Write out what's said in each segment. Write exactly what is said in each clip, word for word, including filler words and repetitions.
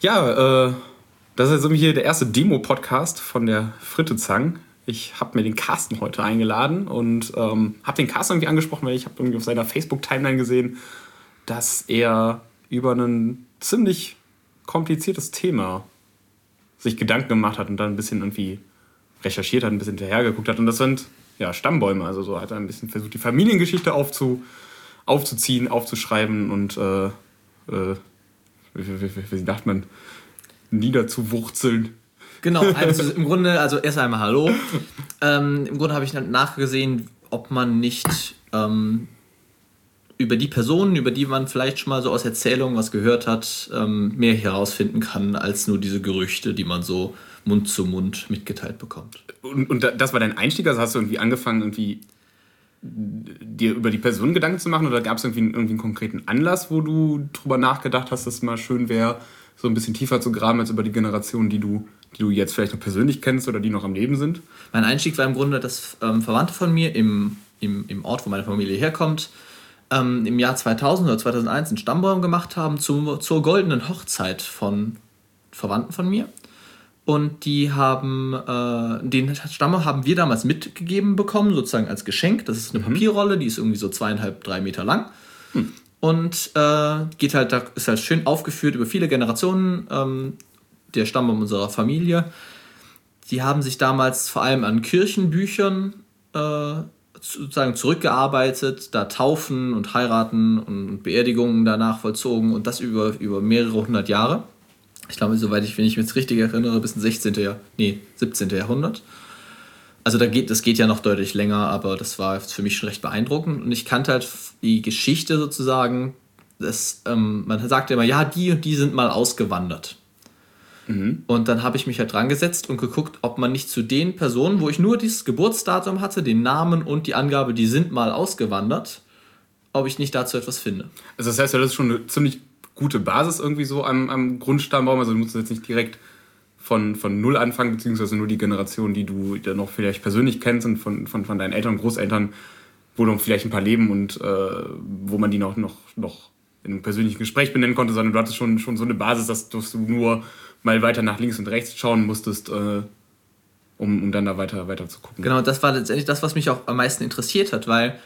Ja, äh, das ist jetzt irgendwie hier der erste Demo-Podcast von der Frittezang. Ich habe mir den Carsten heute eingeladen und ähm, habe den Carsten irgendwie angesprochen, weil ich habe irgendwie auf seiner Facebook-Timeline gesehen, dass er über ein ziemlich kompliziertes Thema sich Gedanken gemacht hat und dann ein bisschen irgendwie recherchiert hat, ein bisschen hinterhergeguckt hat. Und das sind ja Stammbäume. Also so hat er ein bisschen versucht, die Familiengeschichte aufzu, aufzuziehen, aufzuschreiben und äh, äh, wie, wie, wie, wie sagt man, niederzuwurzeln. Genau, also im Grunde, also erst einmal Hallo. Ähm, Im Grunde habe ich dann nachgesehen, ob man nicht ähm, über die Personen, über die man vielleicht schon mal so aus Erzählungen was gehört hat, ähm, mehr herausfinden kann, als nur diese Gerüchte, die man so Mund zu Mund mitgeteilt bekommt. Und, und das war dein Einstieg? Also hast du irgendwie angefangen, irgendwie dir über die Person Gedanken zu machen? Oder gab es irgendwie, irgendwie einen konkreten Anlass, wo du drüber nachgedacht hast, dass es mal schön wäre, so ein bisschen tiefer zu graben als über die Generationen, die du, die du jetzt vielleicht noch persönlich kennst oder die noch am Leben sind? Mein Einstieg war im Grunde, dass ähm, Verwandte von mir im, im, im Ort, wo meine Familie herkommt, ähm, im Jahr zweitausend oder zweitausendeins einen Stammbaum gemacht haben zum, zur goldenen Hochzeit von Verwandten von mir. Und die haben, äh, den Stammbaum haben wir damals mitgegeben bekommen, sozusagen als Geschenk. Das ist eine mhm. Papierrolle, die ist irgendwie so zweieinhalb, drei Meter lang. Hm. Und äh, geht halt, da ist halt schön aufgeführt über viele Generationen, ähm, der Stammbaum unserer Familie. Die haben sich damals vor allem an Kirchenbüchern äh, sozusagen zurückgearbeitet, da Taufen und Heiraten und Beerdigungen danach vollzogen und das über, über mehrere hundert Jahre. Ich glaube, soweit ich, wenn ich mich jetzt richtig erinnere, bis ins sechzehnten. Jahr, nee, siebzehnten. Jahrhundert. Also da geht, das geht ja noch deutlich länger, aber das war für mich schon recht beeindruckend. Und ich kannte halt die Geschichte sozusagen, dass, ähm, man sagt immer, ja, die und die sind mal ausgewandert. Mhm. Und dann habe ich mich halt dran gesetzt und geguckt, ob man nicht zu den Personen, wo ich nur dieses Geburtsdatum hatte, den Namen und die Angabe, die sind mal ausgewandert, ob ich nicht dazu etwas finde. Also das heißt ja, das ist schon eine ziemlich gute Basis irgendwie so am, am Grundstammbaum. Also du musst jetzt nicht direkt von, von null anfangen, beziehungsweise nur die Generation, die du dann noch vielleicht persönlich kennst und von, von, von deinen Eltern und Großeltern, wo noch vielleicht ein paar leben und äh, wo man die noch, noch, noch in einem persönlichen Gespräch benennen konnte, sondern du hattest schon, schon so eine Basis, dass, dass du nur mal weiter nach links und rechts schauen musstest, äh, um, um dann da weiter, weiter zu gucken. Genau, das war letztendlich das, was mich auch am meisten interessiert hat, weil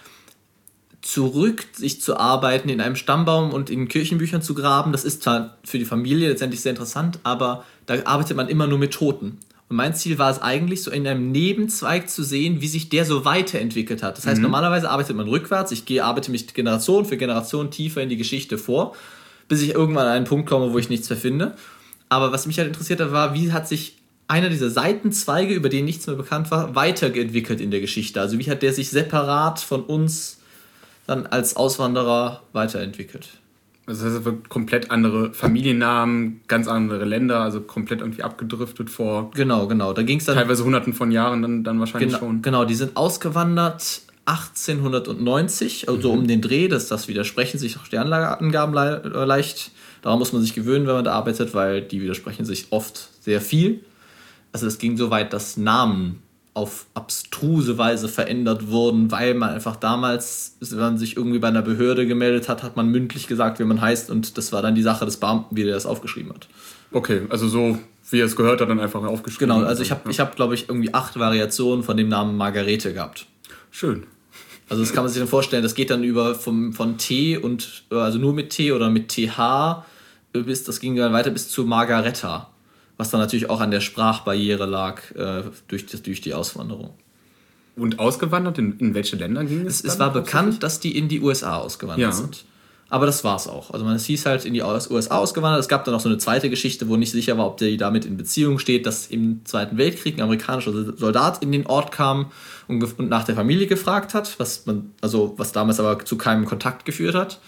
zurück sich zu arbeiten in einem Stammbaum und in Kirchenbüchern zu graben, das ist zwar für die Familie letztendlich sehr interessant, aber da arbeitet man immer nur mit Toten. Und mein Ziel war es eigentlich, so in einem Nebenzweig zu sehen, wie sich der so weiterentwickelt hat. Das heißt, mhm. normalerweise arbeitet man rückwärts, ich gehe, arbeite mich Generation für Generation tiefer in die Geschichte vor, bis ich irgendwann an einen Punkt komme, wo ich nichts mehr finde. Aber was mich halt interessiert hat, war, wie hat sich einer dieser Seitenzweige, über den nichts mehr bekannt war, weiterentwickelt in der Geschichte. Also wie hat der sich separat von uns dann als Auswanderer weiterentwickelt. Also das heißt, komplett andere Familiennamen, ganz andere Länder, also komplett irgendwie abgedriftet vor... Genau, genau. Da ging's dann teilweise hunderten von Jahren dann, dann wahrscheinlich genau, schon. Genau, die sind ausgewandert achtzehnhundertneunzig, also mhm. um den Dreh, dass das widersprechen sich auch die Angaben le- leicht. Daran muss man sich gewöhnen, wenn man da arbeitet, weil die widersprechen sich oft sehr viel. Also es ging so weit, dass Namen auf abstruse Weise verändert wurden, weil man einfach damals, wenn man sich irgendwie bei einer Behörde gemeldet hat, hat man mündlich gesagt, wie man heißt, und das war dann die Sache des Beamten, wie der das aufgeschrieben hat. Okay, also so, wie er es gehört hat, dann einfach aufgeschrieben. Genau, also ich habe, ja. ich hab, glaube ich, irgendwie acht Variationen von dem Namen Margarete gehabt. Schön. Also das kann man sich dann vorstellen, das geht dann über vom, von T und, also nur mit T oder mit T H, bis, das ging dann weiter bis zu Margaretta. Was dann natürlich auch an der Sprachbarriere lag äh, durch, die, durch die Auswanderung. Und ausgewandert? In, in welche Länder ging es? Es, es war bekannt, dass die in die U S A ausgewandert ja. sind. Aber das war's auch. Also man, es hieß halt in die U S A ausgewandert. Es gab dann noch so eine zweite Geschichte, wo nicht sicher war, ob die damit in Beziehung steht, dass im Zweiten Weltkrieg ein amerikanischer Soldat in den Ort kam und, und nach der Familie gefragt hat, was man, also was damals aber zu keinem Kontakt geführt hat.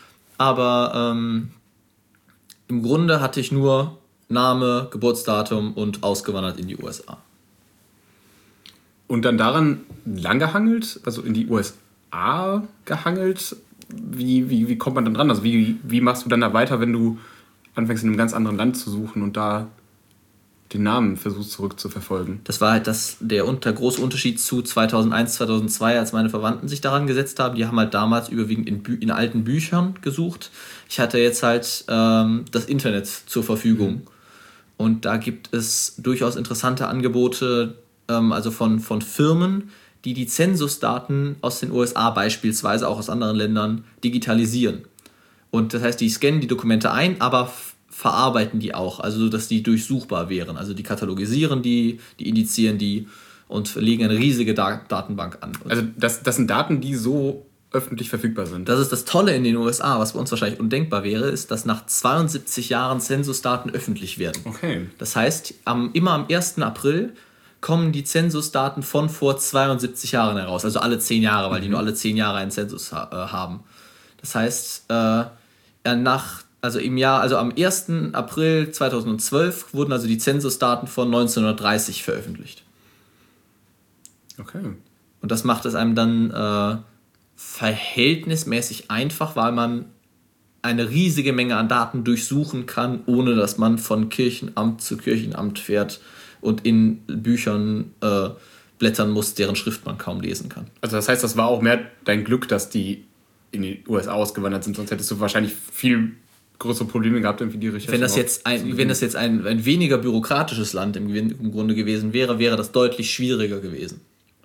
Aber ähm, im Grunde hatte ich nur Name, Geburtsdatum und ausgewandert in die U S A. Und dann daran langgehangelt, also in die U S A gehangelt? Wie, wie, wie kommt man dann dran? Also wie, wie machst du dann da weiter, wenn du anfängst in einem ganz anderen Land zu suchen und da den Namen versuchst zurückzuverfolgen. Das war halt das, der, der große Unterschied zu zweitausendeins, zweitausendzwei, als meine Verwandten sich daran gesetzt haben. Die haben halt damals überwiegend in, Bü- in alten Büchern gesucht. Ich hatte jetzt halt ähm, das Internet zur Verfügung. Mhm. Und da gibt es durchaus interessante Angebote, ähm, also von, von Firmen, die die Zensusdaten aus den U S A beispielsweise, auch aus anderen Ländern, digitalisieren. Und das heißt, die scannen die Dokumente ein, aber f- verarbeiten die auch, also dass die durchsuchbar wären. Also die katalogisieren die, die indizieren die und legen eine riesige Da- Datenbank an. Also das, das sind Daten, die so öffentlich verfügbar sind. Das ist das Tolle in den U S A, was bei uns wahrscheinlich undenkbar wäre, ist, dass nach zweiundsiebzig Jahren Zensusdaten öffentlich werden. Okay. Das heißt, am, immer am ersten April kommen die Zensusdaten von vor zweiundsiebzig Jahren heraus, also alle zehn Jahre, weil mhm. die nur alle zehn Jahre einen Zensus ha- äh, haben. Das heißt, äh, nach, also im Jahr, also am ersten April zweitausendzwölf wurden also die Zensusdaten von neunzehnhundertdreißig veröffentlicht. Okay. Und das macht es einem dann äh, verhältnismäßig einfach, weil man eine riesige Menge an Daten durchsuchen kann, ohne dass man von Kirchenamt zu Kirchenamt fährt und in Büchern äh, blättern muss, deren Schrift man kaum lesen kann. Also das heißt, das war auch mehr dein Glück, dass die in die U S A ausgewandert sind, sonst hättest du wahrscheinlich viel größere Probleme gehabt, irgendwie die Recherche. Wenn das jetzt ein, wenn das jetzt ein, ein weniger bürokratisches Land im, im Grunde gewesen wäre, wäre das deutlich schwieriger gewesen.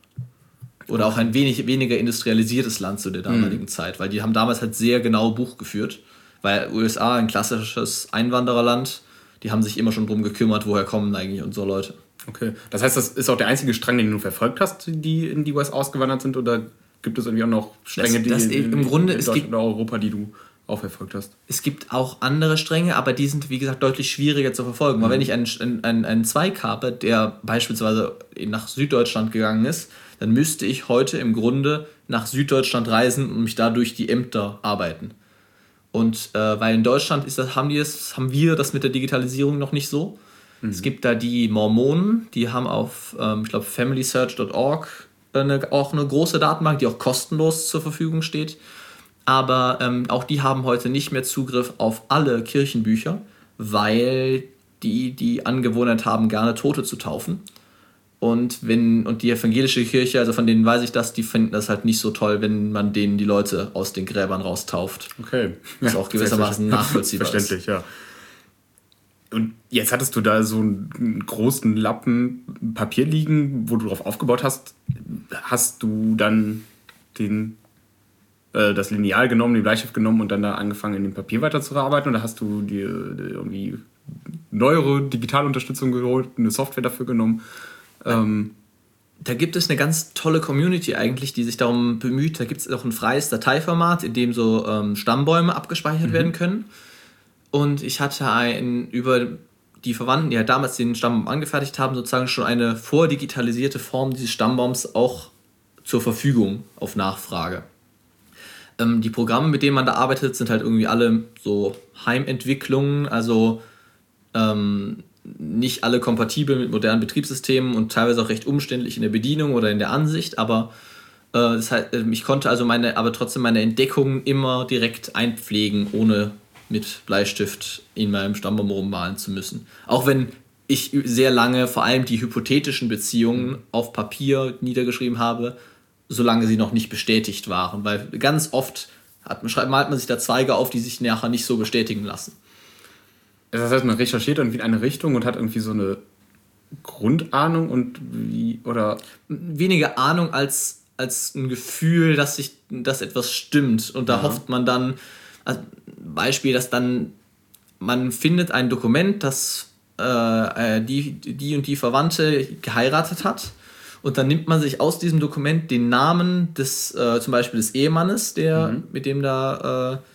Oder auch ein wenig weniger industrialisiertes Land zu der damaligen mhm. Zeit, weil die haben damals halt sehr genau Buch geführt, weil U S A ein klassisches Einwandererland, die haben sich immer schon drum gekümmert, woher kommen eigentlich unsere Leute. Okay, das heißt, das ist auch der einzige Strang, den du verfolgt hast, die in die U S A ausgewandert sind, oder gibt es irgendwie auch noch Stränge, das, das die in, im in, Grunde, in es Deutschland gibt, oder Europa, die du auch verfolgt hast? Es gibt auch andere Stränge, aber die sind, wie gesagt, deutlich schwieriger zu verfolgen. Mhm. Weil wenn ich einen, einen, einen Zweig habe, der beispielsweise nach Süddeutschland gegangen ist, dann müsste ich heute im Grunde nach Süddeutschland reisen und mich da durch die Ämter arbeiten. Und äh, weil in Deutschland ist das, haben, die das, haben wir das mit der Digitalisierung noch nicht so. Mhm. Es gibt da die Mormonen, die haben auf, ähm, ich glaube, family search dot org eine, auch eine große Datenbank, die auch kostenlos zur Verfügung steht. Aber ähm, auch die haben heute nicht mehr Zugriff auf alle Kirchenbücher, weil die die Angewohnheit haben, gerne Tote zu taufen. Und wenn und die evangelische Kirche, also von denen weiß ich das, die finden das halt nicht so toll, wenn man denen die Leute aus den Gräbern raustauft. Okay. Was ja, auch gewissermaßen nachvollziehbar verständlich, ist. Verständlich, ja. Und jetzt hattest du da so einen großen Lappen Papier liegen, wo du drauf aufgebaut hast. Hast du dann den, äh, das Lineal genommen, den Bleistift genommen und dann da angefangen, in dem Papier weiterzuarbeiten? Oder hast du dir irgendwie neuere Digitalunterstützung geholt, eine Software dafür genommen? Ähm, da gibt es eine ganz tolle Community eigentlich, die sich darum bemüht. Da gibt es auch ein freies Dateiformat, in dem so ähm, Stammbäume abgespeichert mhm. werden können. Und ich hatte ein, über die Verwandten, die ja damals den Stammbaum angefertigt haben, sozusagen schon eine vordigitalisierte Form dieses Stammbaums auch zur Verfügung auf Nachfrage. Ähm, die Programme, mit denen man da arbeitet, sind halt irgendwie alle so Heimentwicklungen, also ähm, nicht alle kompatibel mit modernen Betriebssystemen und teilweise auch recht umständlich in der Bedienung oder in der Ansicht, aber äh, das heißt, ich konnte also meine, aber trotzdem meine Entdeckungen immer direkt einpflegen, ohne mit Bleistift in meinem Stammbaum rummalen zu müssen. Auch wenn ich sehr lange vor allem die hypothetischen Beziehungen auf Papier niedergeschrieben habe, solange sie noch nicht bestätigt waren, weil ganz oft hat, malt man sich da Zweige auf, die sich nachher nicht so bestätigen lassen. Das heißt, man recherchiert irgendwie in eine Richtung und hat irgendwie so eine Grundahnung und wie, oder? Weniger Ahnung als, als ein Gefühl, dass sich, dass etwas stimmt. Und da ja. hofft man dann, also Beispiel, dass dann, man findet ein Dokument, das äh, die, die und die Verwandte geheiratet hat. Und dann nimmt man sich aus diesem Dokument den Namen des, äh, zum Beispiel des Ehemannes, der, mhm. mit dem da äh,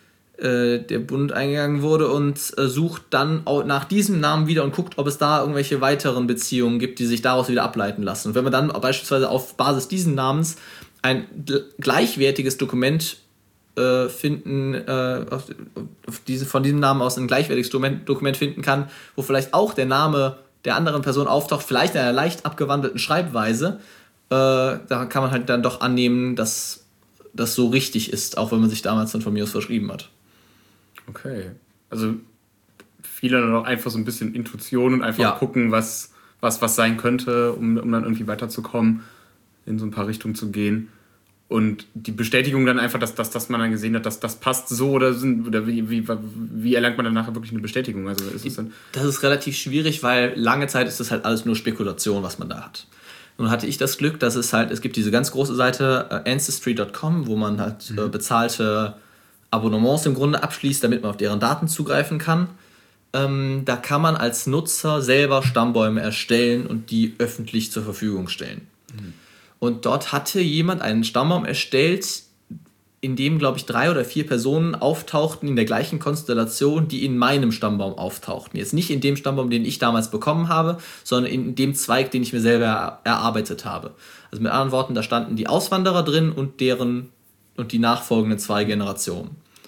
der Bund eingegangen wurde und äh, sucht dann auch nach diesem Namen wieder und guckt, ob es da irgendwelche weiteren Beziehungen gibt, die sich daraus wieder ableiten lassen. Und wenn man dann beispielsweise auf Basis dieses Namens ein gleichwertiges Dokument äh, finden, äh, auf, auf diese, von diesem Namen aus ein gleichwertiges Dokument, Dokument finden kann, wo vielleicht auch der Name der anderen Person auftaucht, vielleicht in einer leicht abgewandelten Schreibweise, äh, da kann man halt dann doch annehmen, dass das so richtig ist, auch wenn man sich damals dann von mir aus verschrieben hat. Okay, also viele dann auch einfach so ein bisschen Intuition und einfach Ja. gucken, was, was, was sein könnte, um, um dann irgendwie weiterzukommen, in so ein paar Richtungen zu gehen. Und die Bestätigung dann einfach, dass, dass, dass man dann gesehen hat, dass das passt so oder, sind, oder wie, wie, wie erlangt man dann nachher wirklich eine Bestätigung? Also ist es dann das ist relativ schwierig, weil lange Zeit ist das halt alles nur Spekulation, was man da hat. Nun hatte ich das Glück, dass es halt, es gibt diese ganz große Seite äh, ancestry Punkt com, wo man halt mhm. äh, bezahlte Abonnements im Grunde abschließt, damit man auf deren Daten zugreifen kann. Ähm, da kann man als Nutzer selber Stammbäume erstellen und die öffentlich zur Verfügung stellen. Mhm. Und dort hatte jemand einen Stammbaum erstellt, in dem, glaube ich, drei oder vier Personen auftauchten in der gleichen Konstellation, die in meinem Stammbaum auftauchten. Jetzt nicht in dem Stammbaum, den ich damals bekommen habe, sondern in dem Zweig, den ich mir selber erarbeitet habe. Also mit anderen Worten, da standen die Auswanderer drin und deren und die nachfolgenden zwei Generationen.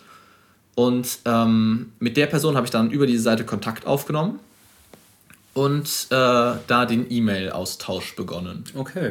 Und ähm, mit der Person habe ich dann über diese Seite Kontakt aufgenommen und äh, da den E-Mail-Austausch begonnen. Okay.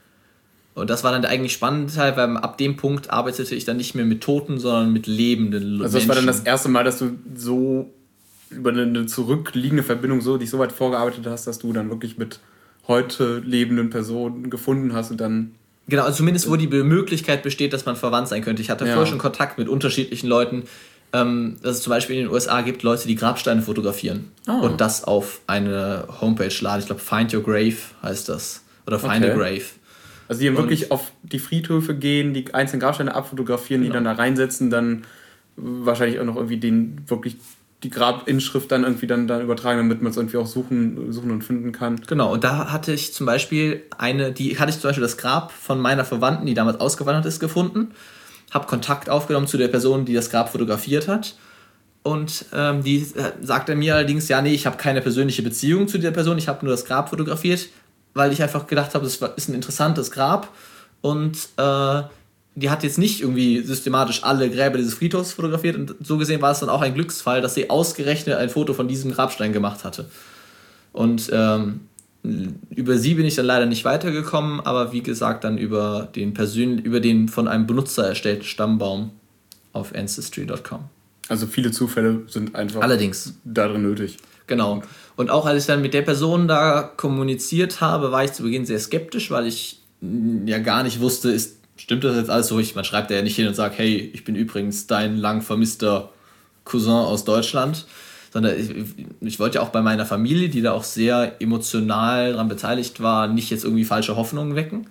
Und das war dann der eigentlich spannende Teil, weil ab dem Punkt arbeitete ich dann nicht mehr mit Toten, sondern mit lebenden Menschen. Also das war dann das erste Mal, dass du so über eine zurückliegende Verbindung so dich so weit vorgearbeitet hast, dass du dann wirklich mit heute lebenden Personen gefunden hast und dann... Genau, also zumindest wo die Möglichkeit besteht, dass man verwandt sein könnte. Ich hatte ja. vorher schon Kontakt mit unterschiedlichen Leuten, ähm, dass es zum Beispiel in den U S A gibt Leute, die Grabsteine fotografieren oh. und das auf eine Homepage laden. Ich glaube, Find Your Grave heißt das. Oder Find okay. a Grave. Also die dann wirklich auf die Friedhöfe gehen, die einzelnen Grabsteine abfotografieren, genau. die dann da reinsetzen, dann wahrscheinlich auch noch irgendwie den wirklich die Grabinschrift dann irgendwie dann, dann übertragen, damit man es irgendwie auch suchen, suchen und finden kann. Genau, und da hatte ich zum Beispiel eine, die hatte ich zum Beispiel das Grab von meiner Verwandten, die damals ausgewandert ist, gefunden, habe Kontakt aufgenommen zu der Person, die das Grab fotografiert hat. Und ähm, die äh, sagte mir allerdings, ja, nee, ich habe keine persönliche Beziehung zu der Person, ich habe nur das Grab fotografiert, weil ich einfach gedacht habe, das ist ein interessantes Grab und äh, die hat jetzt nicht irgendwie systematisch alle Gräber dieses Friedhofs fotografiert und so gesehen war es dann auch ein Glücksfall, dass sie ausgerechnet ein Foto von diesem Grabstein gemacht hatte. Und ähm, über sie bin ich dann leider nicht weitergekommen, aber wie gesagt dann über den, persön- über den von einem Benutzer erstellten Stammbaum auf ancestry Punkt com. Also viele Zufälle sind einfach Allerdings darin nötig. Genau. Und auch als ich dann mit der Person da kommuniziert habe, war ich zu Beginn sehr skeptisch, weil ich ja gar nicht wusste, ist, stimmt das jetzt alles so? Ich, man schreibt ja nicht hin und sagt, hey, ich bin übrigens dein lang vermisster Cousin aus Deutschland. Sondern ich, ich wollte ja auch bei meiner Familie, die da auch sehr emotional daran beteiligt war, nicht jetzt irgendwie falsche Hoffnungen wecken.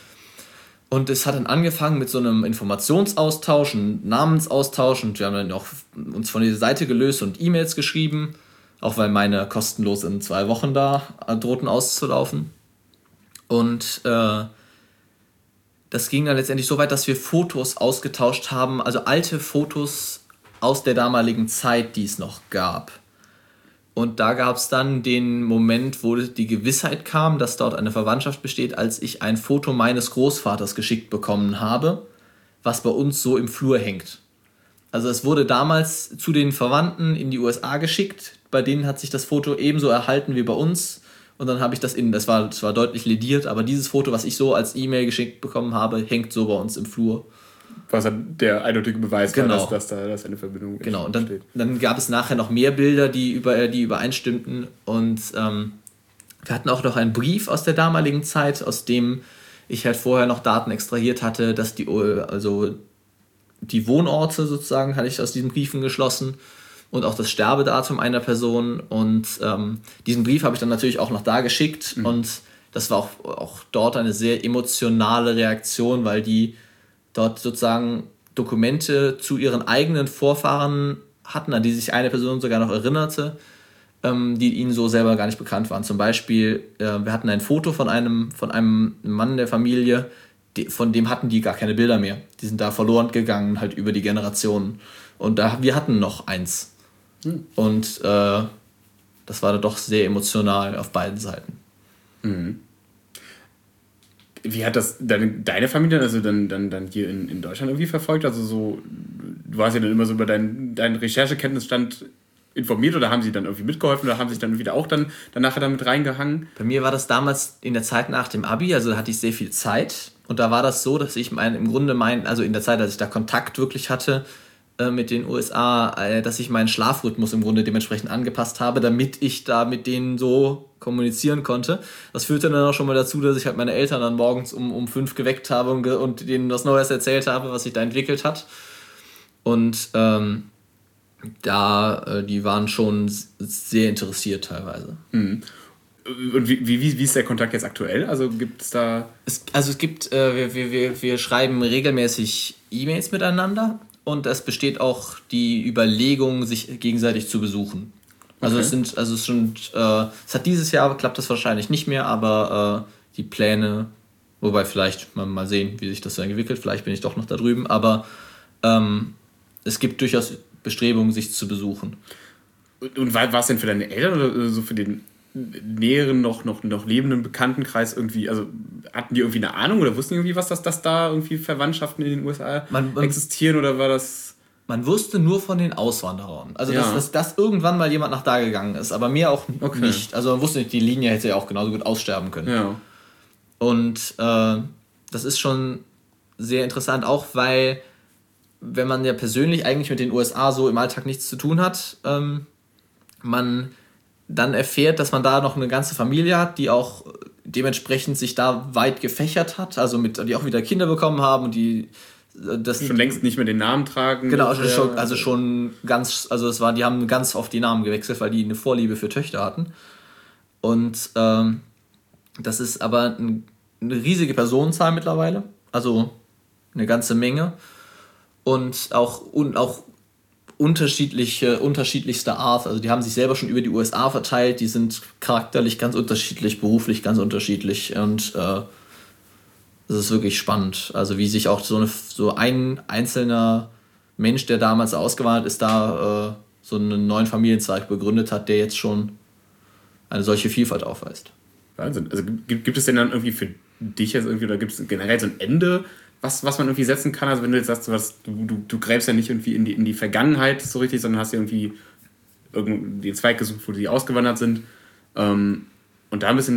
Und es hat dann angefangen mit so einem Informationsaustausch, einem Namensaustausch und wir haben dann auch uns von dieser Seite gelöst und E-Mails geschrieben. Auch weil meine kostenlos in zwei Wochen da drohten auszulaufen. Und äh, das ging dann letztendlich so weit, dass wir Fotos ausgetauscht haben, also alte Fotos aus der damaligen Zeit, die es noch gab. Und da gab es dann den Moment, wo die Gewissheit kam, dass dort eine Verwandtschaft besteht, als ich ein Foto meines Großvaters geschickt bekommen habe, was bei uns so im Flur hängt. Also es wurde damals zu den Verwandten in die U S A geschickt. Bei denen hat sich das Foto ebenso erhalten wie bei uns. Und dann habe ich das in, das war, das war deutlich lediert, aber dieses Foto, was ich so als E-Mail geschickt bekommen habe, hängt so bei uns im Flur. Was der eindeutige Beweis genau. war, dass, dass da dass eine Verbindung ist. Genau, und dann, dann gab es nachher noch mehr Bilder, die, über, die übereinstimmten. Und ähm, wir hatten auch noch einen Brief aus der damaligen Zeit, aus dem ich halt vorher noch Daten extrahiert hatte, dass die, also die Wohnorte sozusagen hatte ich aus diesen Briefen geschlossen. Und auch das Sterbedatum einer Person. Und ähm, diesen Brief habe ich dann natürlich auch noch da geschickt. Mhm. Und das war auch, auch dort eine sehr emotionale Reaktion, weil die dort sozusagen Dokumente zu ihren eigenen Vorfahren hatten, an die sich eine Person sogar noch erinnerte, ähm, die ihnen so selber gar nicht bekannt waren. Zum Beispiel, äh, wir hatten ein Foto von einem, von einem Mann der Familie, die, von dem hatten die gar keine Bilder mehr. Die sind da verloren gegangen, halt über die Generationen. Und da, wir hatten noch eins. Und äh, das war dann doch sehr emotional auf beiden Seiten. Mhm. Wie hat das deine, deine Familie also dann, dann, dann hier in, in Deutschland irgendwie verfolgt? Also so, du warst ja dann immer so über deinen dein Recherchekenntnisstand informiert oder haben sie dann irgendwie mitgeholfen oder haben sich dann wieder auch dann danach damit reingehangen? Bei mir war das damals in der Zeit nach dem Abi, also da hatte ich sehr viel Zeit und da war das so, dass ich mein, im Grunde mein, also in der Zeit, als ich da Kontakt wirklich hatte, äh, mit den U S A, äh, dass ich meinen Schlafrhythmus im Grunde dementsprechend angepasst habe, damit ich da mit denen so kommunizieren konnte. Das führte dann auch schon mal dazu, dass ich halt meine Eltern dann morgens um, um fünf geweckt habe und, ge- und denen was Neues erzählt habe, was sich da entwickelt hat. Und ähm, da, äh, die waren schon sehr interessiert teilweise. Mhm. Und wie, wie, wie ist der Kontakt jetzt aktuell? Also gibt es da... Es, also es gibt, äh, wir, wir, wir schreiben regelmäßig E-Mails miteinander und es besteht auch die Überlegung, sich gegenseitig zu besuchen. Also okay. es sind, also es sind, äh, es hat dieses Jahr, klappt das wahrscheinlich nicht mehr, aber äh, die Pläne, wobei vielleicht mal, mal sehen, wie sich das so entwickelt, vielleicht bin ich doch noch da drüben, aber ähm, es gibt durchaus Bestrebungen, sich zu besuchen. Und, und war, war es denn für deine Eltern oder so für den näheren, noch, noch, noch lebenden Bekanntenkreis irgendwie, also hatten die irgendwie eine Ahnung oder wussten die irgendwie was, dass, dass da irgendwie Verwandtschaften in den U S A man, man, existieren oder war das... Man wusste nur von den Auswanderern. Also, ja. dass, dass, dass irgendwann mal jemand nach da gegangen ist, aber mir auch okay. nicht. Also, man wusste nicht, die Linie hätte ja auch genauso gut aussterben können. Ja. Und äh, das ist schon sehr interessant, auch weil, wenn man ja persönlich eigentlich mit den U S A so im Alltag nichts zu tun hat, ähm, man dann erfährt, dass man da noch eine ganze Familie hat, die auch dementsprechend sich da weit gefächert hat, also mit, die auch wieder Kinder bekommen haben und die das schon längst nicht mehr den Namen tragen. Genau, also schon, also schon ganz, also es war, die haben ganz oft die Namen gewechselt, weil die eine Vorliebe für Töchter hatten. Und ähm, das ist aber ein, eine riesige Personenzahl mittlerweile, also eine ganze Menge und auch und auch unterschiedliche, unterschiedlichster Art. Also die haben sich selber schon über die U S A verteilt, die sind charakterlich ganz unterschiedlich, beruflich ganz unterschiedlich und äh, das ist wirklich spannend. Also wie sich auch so, eine, so ein einzelner Mensch, der damals ausgewandert ist, da äh, so einen neuen Familienzweig begründet hat, der jetzt schon eine solche Vielfalt aufweist. Wahnsinn. Also gibt, gibt es denn dann irgendwie für dich jetzt irgendwie, oder gibt es generell so ein Ende, was, was man irgendwie setzen kann? Also wenn du jetzt sagst, du, du, du, du gräbst ja nicht irgendwie in die, in die Vergangenheit so richtig, sondern hast ja irgendwie den Zweig gesucht, wo die ausgewandert sind. Ähm, und da ein bisschen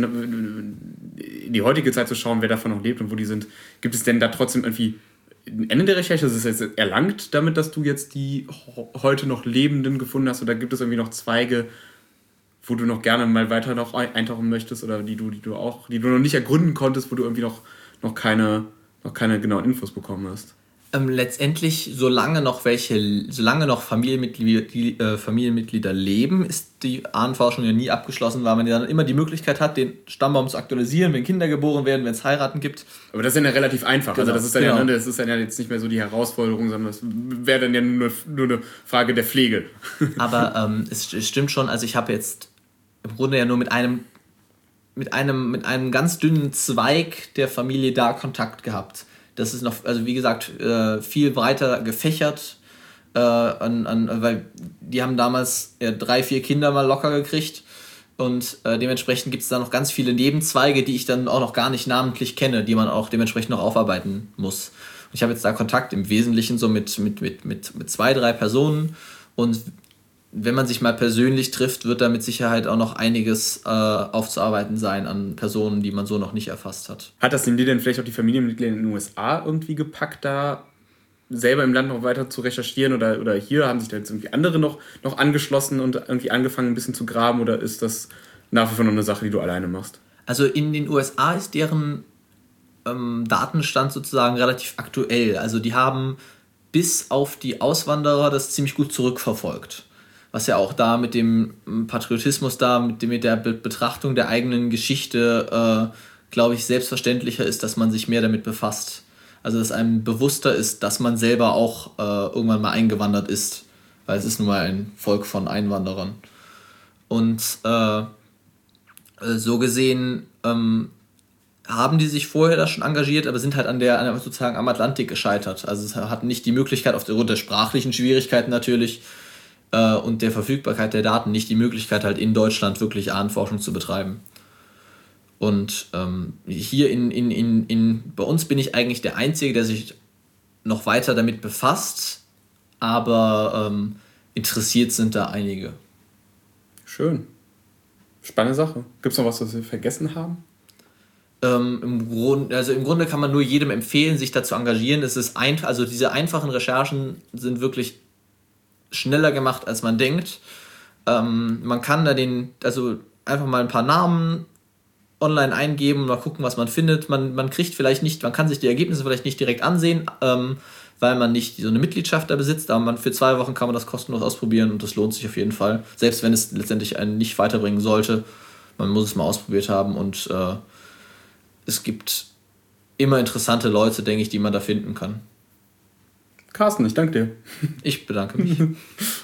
in die heutige Zeit zu schauen, wer davon noch lebt und wo die sind. Gibt es denn da trotzdem irgendwie ein Ende der Recherche? Ist es jetzt erlangt damit, dass du jetzt die heute noch Lebenden gefunden hast? Oder gibt es irgendwie noch Zweige, wo du noch gerne mal weiter noch eintauchen möchtest oder die du, die du auch, die du noch nicht ergründen konntest, wo du irgendwie noch, noch keine, noch keine genauen Infos bekommen hast? Ähm, letztendlich, solange noch welche, solange noch Familienmitglieder, die, äh, Familienmitglieder leben, ist die Ahnenforschung ja nie abgeschlossen, weil man ja dann immer die Möglichkeit hat, den Stammbaum zu aktualisieren, wenn Kinder geboren werden, wenn es heiraten gibt. Aber das ist ja relativ einfach. Genau. Also das ist dann genau. ja, das ist dann ja jetzt nicht mehr so die Herausforderung, sondern das wäre dann ja nur, nur eine Frage der Pflege. Aber ähm, es, es stimmt schon, also ich habe jetzt im Grunde ja nur mit einem, mit einem, mit einem ganz dünnen Zweig der Familie da Kontakt gehabt. Das ist noch, also wie gesagt, äh, viel breiter gefächert, äh, an, an, weil die haben damals ja, drei, vier Kinder mal locker gekriegt und äh, dementsprechend gibt es da noch ganz viele Nebenzweige, die ich dann auch noch gar nicht namentlich kenne, die man auch dementsprechend noch aufarbeiten muss. Und ich habe jetzt da Kontakt im Wesentlichen so mit, mit, mit, mit, mit zwei, drei Personen und wenn man sich mal persönlich trifft, wird da mit Sicherheit auch noch einiges äh, aufzuarbeiten sein an Personen, die man so noch nicht erfasst hat. Hat das denn dir denn vielleicht auch die Familienmitglieder in den U S A irgendwie gepackt, da selber im Land noch weiter zu recherchieren? Oder, oder hier haben sich da jetzt irgendwie andere noch, noch angeschlossen und irgendwie angefangen, ein bisschen zu graben? Oder ist das nach wie vor noch eine Sache, die du alleine machst? Also in den U S A ist deren ähm, Datenstand sozusagen relativ aktuell. Also die haben bis auf die Auswanderer das ziemlich gut zurückverfolgt. Was ja auch da mit dem Patriotismus da, mit, dem, mit der Be- Betrachtung der eigenen Geschichte, äh, glaube ich, selbstverständlicher ist, dass man sich mehr damit befasst. Also dass einem bewusster ist, dass man selber auch äh, irgendwann mal eingewandert ist, weil es ist nun mal ein Volk von Einwanderern. Und äh, so gesehen ähm, haben die sich vorher da schon engagiert, aber sind halt an der, an der sozusagen am Atlantik gescheitert. Also es hatten nicht die Möglichkeit, aufgrund der sprachlichen Schwierigkeiten natürlich, und der Verfügbarkeit der Daten nicht die Möglichkeit, halt in Deutschland wirklich Ahnenforschung zu betreiben. Und ähm, hier in, in, in, in, bei uns bin ich eigentlich der Einzige, der sich noch weiter damit befasst, aber ähm, interessiert sind da einige. Schön. Spannende Sache. Gibt es noch was, was wir vergessen haben? Ähm, im, Grund, also im Grunde kann man nur jedem empfehlen, sich da zu engagieren. Es ist ein, also diese einfachen Recherchen sind wirklich schneller gemacht, als man denkt. Ähm, man kann da den, also einfach mal ein paar Namen online eingeben, mal gucken, was man findet. Man, man kriegt vielleicht nicht, man kann sich die Ergebnisse vielleicht nicht direkt ansehen, ähm, weil man nicht so eine Mitgliedschaft da besitzt, aber man, für zwei Wochen kann man das kostenlos ausprobieren und das lohnt sich auf jeden Fall. Selbst wenn es letztendlich einen nicht weiterbringen sollte, man muss es mal ausprobiert haben und äh, es gibt immer interessante Leute, denke ich, die man da finden kann. Carsten, ich danke dir. Ich bedanke mich.